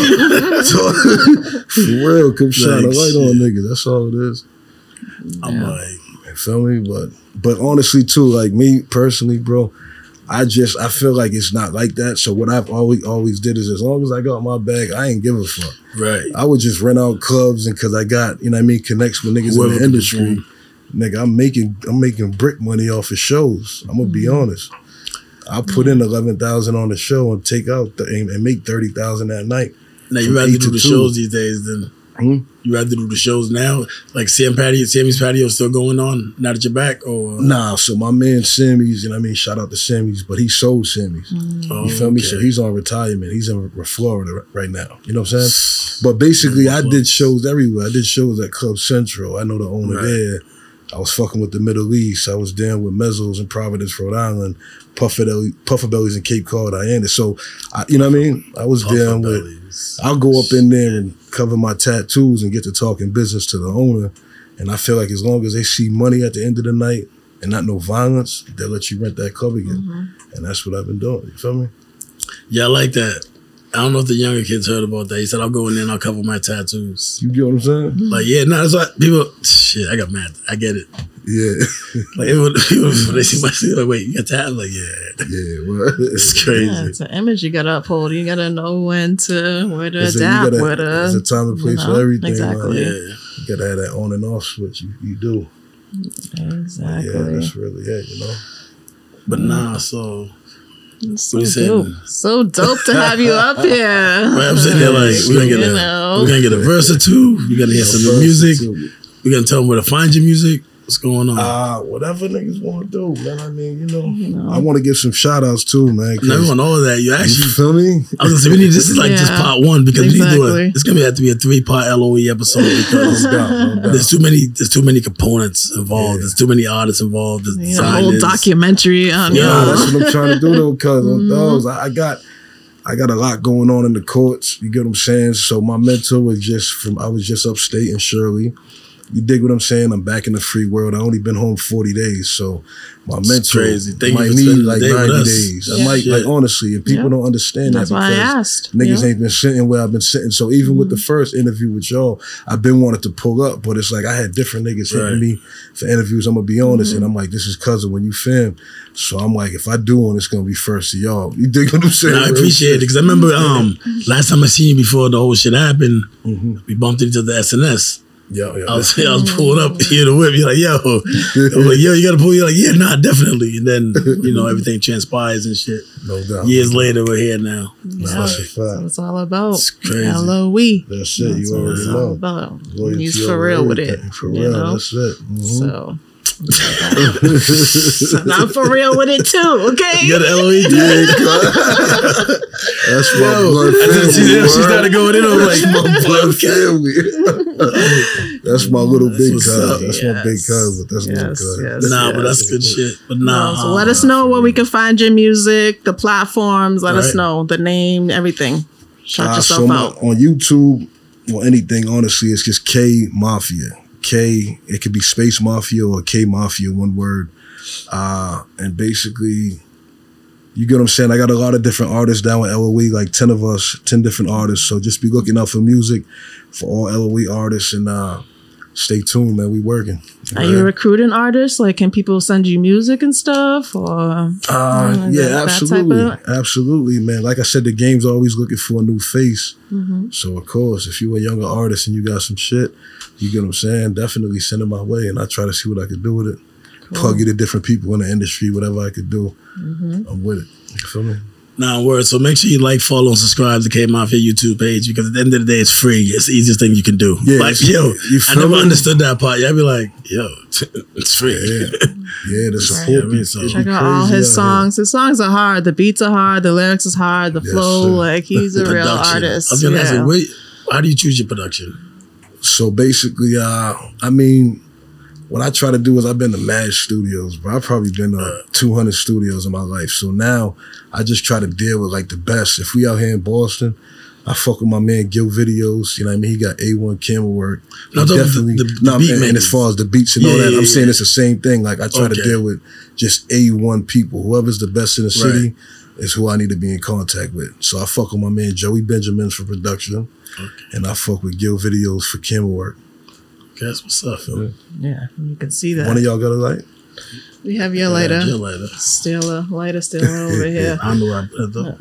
like, for real, come shine a light on niggas. That's all it is. I'm yeah. like, you feel me? But, but honestly, too, like me personally, bro, I just, I feel like it's not like that. So what I've always always did is as long as I got my bag, I ain't give a fuck. Right. I would just rent out clubs and cause I got, you know what I mean, connects with niggas Whoever in the industry. Nigga, I'm making I'm making brick money off of shows. I'm gonna be honest. I put in eleven thousand on the show and take out the, and, and make thirty thousand that night. Now you rather do the shows these days than hmm? you rather do the shows now? Like Sam Patio, Sammy's Patio still going on now that you're back? Or nah, so my man Sammy's, and I mean shout out to Sammy's, but he sold Sammy's. Mm. Oh, you feel okay. me? So he's on retirement. He's in Florida right now. You know what I'm saying? But basically I did shows everywhere. I did shows at Club Central. I know the owner right. there. I was fucking with the Middle East. I was down with Mezzos in Providence, Rhode Island, Puffer Bellies in Cape Cod, Diana. So, I, you know what I mean? I was Puffer down with, Bellies. I'll go up in there and cover my tattoos and get to talking business to the owner. And I feel like as long as they see money at the end of the night and not no violence, they'll let you rent that club again. Mm-hmm. And that's what I've been doing. You feel me? Yeah, I like that. I don't know if the younger kids heard about that. He said, I'll go in there and I'll cover my tattoos. You get what I'm saying? Like, yeah, no, that's what people, shit, I got mad. I get it. Yeah. Like, it would, people, when they see my shit, like, wait, you got tats? Like, yeah. Yeah, well, it's crazy. Yeah, it's an image you gotta uphold. You gotta know when to, where to It's a- you adapt, gotta- where to. There's a time and place you know, for everything. Exactly. Like, Yeah. you gotta have that on and off switch. You, you do. Exactly. Yeah, that's really it, you know? But nah, so. So What you saying, dope. man? So dope to have you up here. Right, I'm sitting there like, we're gonna get You a, know. we're gonna get a verse or two. We're gonna hear some new music. We're gonna tell them where to find your music. What's going on? Uh, whatever niggas want to do, man. I mean, you know, You know. I want to give some shout outs too, man. 'cause- And everyone know that. You You actually, feel me? I was gonna say, we need this is like just Yeah. part one because we need to do Exactly. it. It's gonna have to be a three part L O E episode because No doubt, no doubt. there's too many there's too many components involved. Yeah. There's too many artists involved. There's You know, a whole designers. documentary on Yeah, you. Nah, know. that's what I'm trying to do though, cuz on those. I, I got I got a lot going on in the courts. You get what I'm saying? So my mentor was just from I was just upstate in Shirley. You dig what I'm saying? I'm back in the free world. I only been home forty days, so my It's mentor crazy. Thank you might for need spending the like day with ninety us. days. I Yeah. might Yeah. like honestly, and people Yeah. don't understand That's that why I because asked. niggas Yeah. ain't been sitting where I've been sitting. So even with the first interview with y'all, I've been wanting to pull up, but it's like I had different niggas Right. hitting me for interviews. I'm gonna be honest, and I'm like, this is cousin when you film. So I'm like, if I do one, it's gonna be first to y'all. You dig what I'm saying? And I appreciate it because I remember um last time I seen you before the whole shit happened, we bumped into the S N S. Yeah, yeah. I was I was pulling up here to whip. You're like, yo, I'm like, yo, you gotta pull. You're like, yeah, nah, definitely. And then you know everything transpires and shit. No doubt. Years later, we're here now. Yeah. That's a That's what fact. it's all about. It's crazy. L O E. That's it. That's You what already it's all know. about. Loyalty He's over for real with it. everything. For you real. know? That's it. Mhm. So. And I'm for real with it too, okay? You got an L O E tag? That's my Yo, blood I family. said, she, she word. started going in. I was like, my blood family. That's my little That's big what's cuz. up. That's my big cuz, but that's little Yes, cuz. yes. nah, but that's good shit. But nah, No, so let us know where we can find your music, the platforms. Let us Right. know the name, everything. Shout Uh, yourself so my, out. on YouTube or anything, honestly, it's just K Mafia. K, it could be Space Mafia or K Mafia, one word. Uh, and basically, you get what I'm saying? I got a lot of different artists down with L O E, like ten of us, ten different artists. So just be looking out for music for all L O E artists and uh, stay tuned, man. We working. Are you recruiting artists? Like, can people send you music and stuff? Or Uh, Mm, yeah, that- that type absolutely. of- Absolutely, man. Like I said, the game's always looking for a new face. Mm-hmm. So, of course, if you're a younger artist and you got some shit, you get what I'm saying, definitely send it my way and I try to see what I could do with it. Plug it to different people in the industry, whatever I could do. Mm-hmm. I'm with it. You feel me? Nah, word. So make sure you like, follow, and subscribe to K Mafia YouTube page because at the end of the day, it's free. It's the easiest thing you can do. Yeah, like, it's- yo, you I feel never me? understood that part. Yeah, I'd be like, yo, it's free. Yeah. Yeah, the support. Yeah, I mean, be- so- it be check out all crazy his out songs. His songs are hard. The beats are hard. The lyrics is hard. The Yes, flow, sir. like he's a real Production. artist. I was gonna ask Yeah. you, wait, how do you choose your production? here. So basically, uh, I mean, what I try to do is I've been to mad studios, but I've probably been to two hundred studios in my life. So now I just try to deal with like the best. If we out here in Boston, I fuck with my man Gil Videos. You know what I mean? He got A one camera work. No, He the- definitely. the- the no, beat and, and makers. as far as the beats and all Yeah, that, yeah, I'm saying yeah. it's the same thing. Like I try Okay. to deal with just A one people. Whoever's the best in the city is who I need to be in contact with. So I fuck with my man Joey Benjamins for production, and I fuck with Gil Videos for camera work. That's what's up, Phil. Yeah, you can see that. One of y'all got a light? We have your lighter. Yeah, later. Still a lighter, still over here. I don't know where I put it though.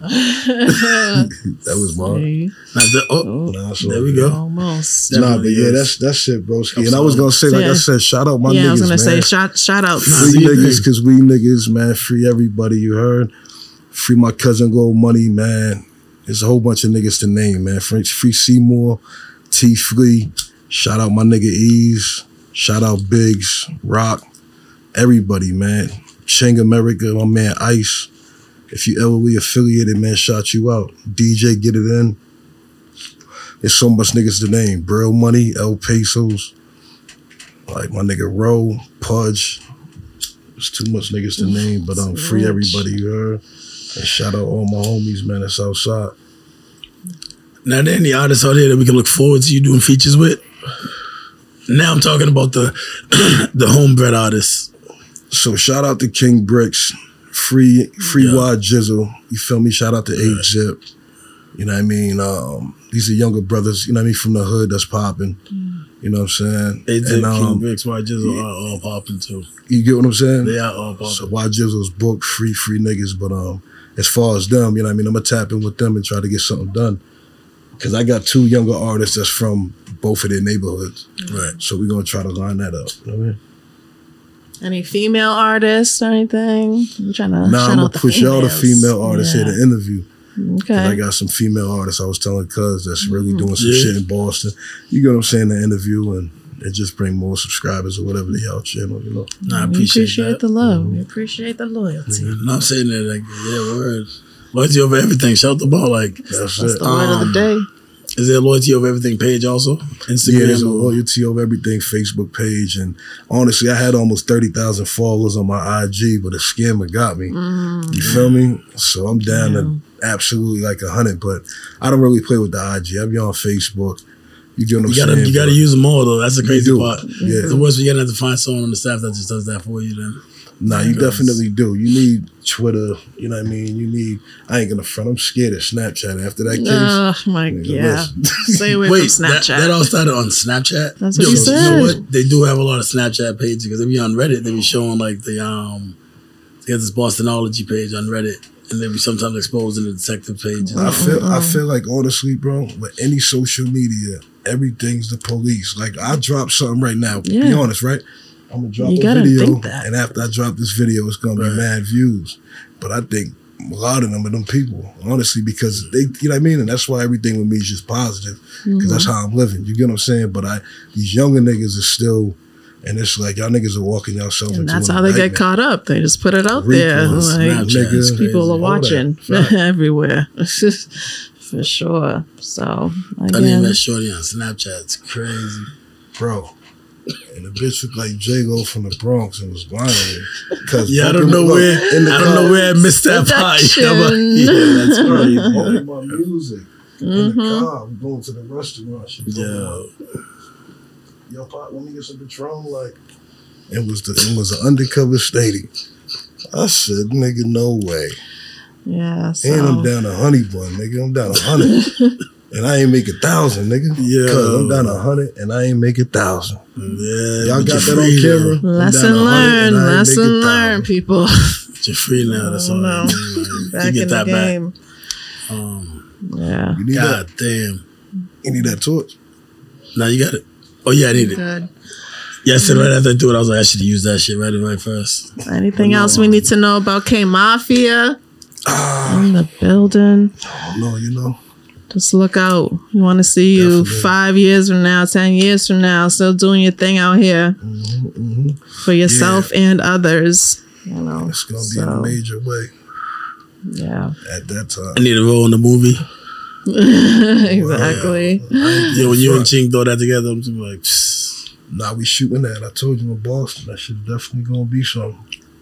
That was mine. See? Now, the- oh, Nah, so- there we go. Almost. Nah, but Definitely yeah, is. that's that's it, broski. And I was gonna say, like Yeah. I said, shout out my yeah, niggas, I was gonna man. say shout shout out. Nah, Free do your niggas, thing. cause we niggas, man. Free everybody. You heard? Free my cousin Gold Money, man. There's a whole bunch of niggas to name, man. Free, free Seymour, T Flea. Shout out my nigga Ease. Shout out Biggs, Rock, everybody, man. Chang America, my man Ice. If you L O E affiliated, man, shout you out. D J, get it in. There's so much niggas to name. Brill Money, El Pesos. Like my nigga Roe, Pudge. There's too much niggas to name, but um, free everybody, you heard? And shout out all my homies, man, that's outside. Now, are there any artists out there that we can look forward to you doing features with? Now I'm talking about the the homebred artists. So shout out to King Bricks, Free Free yeah. Y Jizzle. You feel me? Shout out to yeah. eight Zip. You know what I mean? Um, these are younger brothers, you know what I mean, from the hood that's popping. Mm. You know what I'm saying? eight Zip, um, King Bricks, Y Jizzle yeah. are all popping too. You get what I'm saying? They are all popping. So Y Jizzle's booked, free, free niggas. But um, as far as them, you know what I mean, I'm going to tap in with them and try to get something done. Because I got two younger artists that's from both of their neighborhoods. Right. So we're going to try to line that up. You know what I mean? Any female artists or anything? I'm trying to Nah, I'm going to push y'all the female artists yeah. here to interview. Okay. I got some female artists I was telling cuz that's really mm-hmm. doing some yeah. shit in Boston. You get what I'm saying, the interview, and it just bring more subscribers or whatever they out channel, you know. Nah, I appreciate, we appreciate that. the love. Mm-hmm. We appreciate the loyalty. Mm-hmm. No, I'm saying that like, yeah, word. Loyalty over everything. Shout the ball, like that's, that's it. the word um, of the day. Is there a loyalty over everything page also? Instagram? Yeah, there's a loyalty over everything Facebook page. And honestly, I had almost thirty thousand followers on my I G, but a scammer got me. Mm. You feel me? So I'm down yeah. to absolutely like a hundred, but I don't really play with the I G. I be on Facebook. You get what I'm you gotta, saying? You got to use them all, though. That's the crazy part. Yeah. The worst, you're going to have to find someone on the staff that just does that for you then. Nah, you definitely do. You need Twitter, you know what I mean? You need, I ain't gonna front, I'm scared of Snapchat after that case. Oh my God. Stay away Wait, from Snapchat. That, that all started on Snapchat? That's what Yo, you said. You know what? They do have a lot of Snapchat pages because they be on Reddit. They be showing like the, um, they got this Bostonology page on Reddit. And they be sometimes exposing the detective pages. I feel, I feel like honestly, bro, with any social media, everything's the police. Like I drop something right now. Yeah. Be honest, right? I'm gonna drop you a video, that. and after I drop this video, it's gonna right. be mad views. But I think a lot of them are them people, honestly, because they, you know what I mean, and that's why everything with me is just positive, because mm-hmm. that's how I'm living. You get what I'm saying? But I, these younger niggas are still, and it's like y'all niggas are walking yourself into. That's how they get caught up. They just put it out there, like niggas, people are watching right. everywhere. For sure. So again, I mean, that shorty on Snapchat, it's crazy, bro. And the bitch looked like J-Lo from the Bronx and was lying. Yeah, I don't know where. I don't car. know where I missed that part. Yeah, that's crazy. Playing my music mm-hmm. in the car. We going to the restaurant. She Yo, yo, pop, let me get some Patron. Like, it was the it was an undercover stadium. I said, nigga, no way. Yeah. So. And I'm down a honey bun, nigga. I'm down a hundred. And I ain't make a thousand, nigga. Yeah. Cause I'm down a hundred and I ain't make a thousand. Yeah. Y'all got that on camera? Lesson learned. Lesson learned, people. You're free now. That's all. No. Back in the game. Back. Um, yeah. You need God that? damn. You need that torch? No, you got it. Oh, yeah, I need it. Good. Yeah, I said right after I do it, I was like, I should use that shit right away first. Anything no, else we need to know about K Mafia? Uh, in the building. I don't know, you know. Just look out. We want to see you Definitely. five years from now, ten years from now, still doing your thing out here mm-hmm, mm-hmm. for yourself yeah. and others. You know, it's gonna be so. in a major way. Yeah. At that time, I need a role in the movie. Exactly. Well, yeah, when you and Ching throw that together, I'm just like, psst. Nah, we shooting that. I told you in Boston, that shit definitely gonna be something.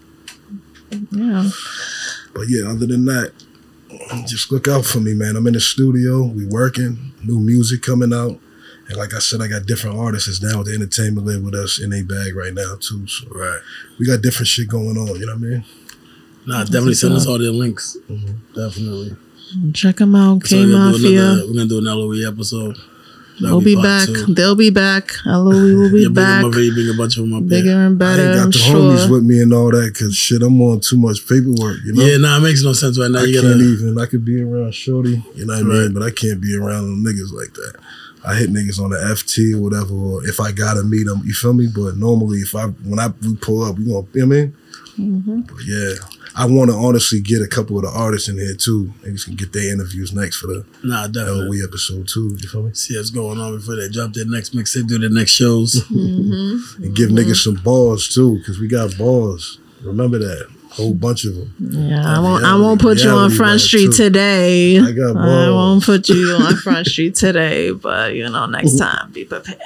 Yeah. But yeah, other than that, just look out for me, man. I'm in the studio. We working. New music coming out. And like I said, I got different artists now with the entertainment live with us in a bag right now, too. So right. we got different shit going on. You know what I mean? Nah, definitely send us all their links. Mm-hmm. Definitely. Check them out. K Mafia. We're going to do an L O E episode. That'll we'll be, be back. Two. They'll be back. L O E will be yeah, back. Bring a, bring a bunch of them up Bigger there. and better. I ain't got I'm the sure. homies with me and all that because shit, I'm on too much paperwork. You know? Yeah, nah, it makes no sense right now. I you can't gotta... even. I could be around shorty, you know what right. I mean, but I can't be around them niggas like that. I hit niggas on the F T or whatever, or if I gotta meet them, you feel me? But normally, if I when I we pull up, we gonna, you know what I mean? Mm-hmm. But yeah, I want to honestly get a couple of the artists in here too. Niggas can get their interviews next for the nah, definitely. L O E episode too. You feel me? See what's going on before they drop their next mixtape, do their next shows, mm-hmm. and give mm-hmm. niggas some bars too, because we got bars. Remember that. Whole bunch of them. Yeah, I won't. Reality, I won't put you on Front Street too. today. I got balls. I won't put you on Front Street today, but you know, next time, be prepared.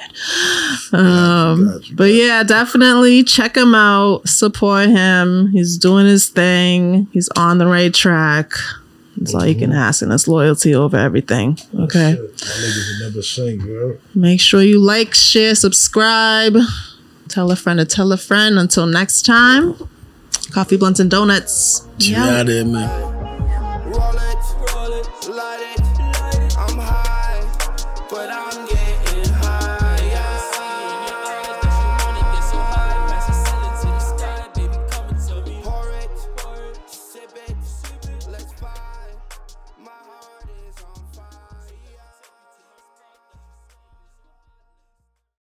Um, got you, got you, but yeah, definitely check him out. Support him. He's doing his thing. He's on the right track. That's all you can ask, and it's loyalty over everything. Okay. My niggas will never sing, girl. Make sure you like, share, subscribe. Tell a friend to tell a friend. Until next time, Coffee, Blunts, and Donuts. Get out of there, man.